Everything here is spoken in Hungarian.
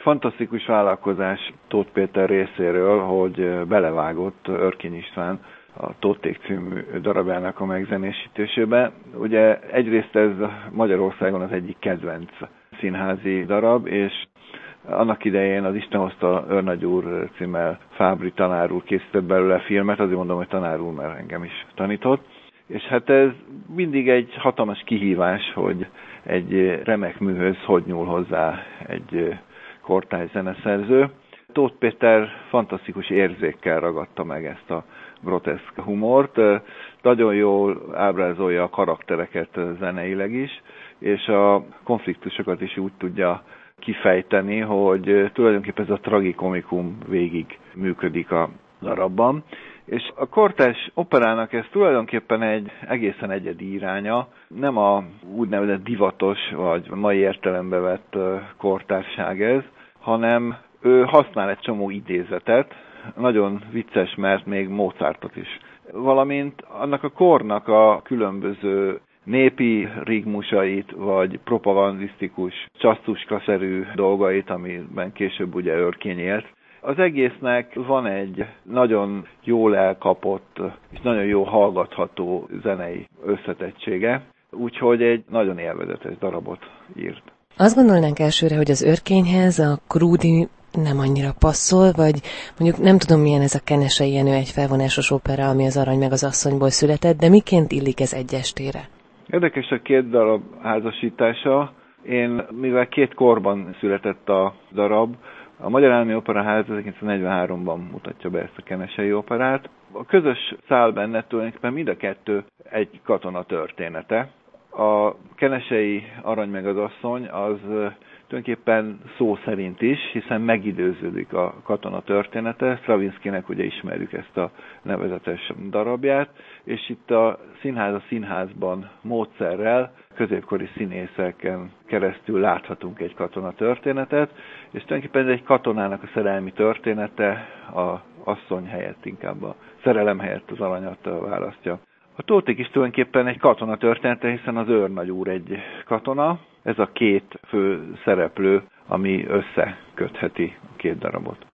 Fantasztikus vállalkozás Tóth Péter részéről, hogy belevágott Örkény István a Tótték című darabjának a megzenésítésébe. Ugye egyrészt ez Magyarországon az egyik kedvenc színházi darab, és annak idején az Isten hozta őrnagy úr címmel Fábry tanár úr készített belőle filmet, azért mondom, hogy tanár úr, mert engem is tanított. És hát ez mindig egy hatalmas kihívás, hogy egy remek műhöz hogy nyúl hozzá egy kortárs zeneszerző. Tóth Péter fantasztikus érzékkel ragadta meg ezt a groteszk humort, nagyon jól ábrázolja a karaktereket zeneileg is, és a konfliktusokat is úgy tudja kifejteni, hogy tulajdonképpen ez a tragikomikum végig működik a darabban. És a kortárs operának ez tulajdonképpen egy egészen egyedi iránya, nem a úgynevezett divatos vagy mai értelembe vett kortárság ez, hanem ő használ egy csomó idézetet, nagyon vicces, mert még Mozartot is. Valamint annak a kornak a különböző népi rigmusait, vagy propagandisztikus, csasztuska-szerű dolgait, amiben később ugye Örkény élt. Az egésznek van egy nagyon jól elkapott és nagyon jó hallgatható zenei összetettsége, úgyhogy egy nagyon élvezetes darabot írt. Azt gondolnánk elsőre, hogy az Örkényhez a Krúdy nem annyira passzol, vagy mondjuk nem tudom, milyen ez a Kenesei Jenő egy felvonásos opera, ami az Arany meg az asszonyból született, de miként illik ez egy estére? Érdekes a két darab házasítása. Mivel két korban született a darab, a Magyar Állami Operaház 1943-ban mutatja be ezt a Kenesei operát. A közös szál benne tulajdonképpen mind a kettő egy katona története. A Kenesei Arany meg az asszony az tulajdonképpen szó szerint is, hiszen megidőződik a katona története. Stravinskynek ugye ismerjük ezt a nevezetes darabját, és itt a színházban módszerrel, középkori színészeken keresztül láthatunk egy katona történetet, és tulajdonképpen ez egy katonának a szerelmi története, az asszony helyett inkább a szerelem helyett az aranyat választja. A Tótték is tulajdonképpen egy katona története, hiszen az őrnagy úr egy katona. Ez a két fő szereplő, ami összekötheti a két darabot.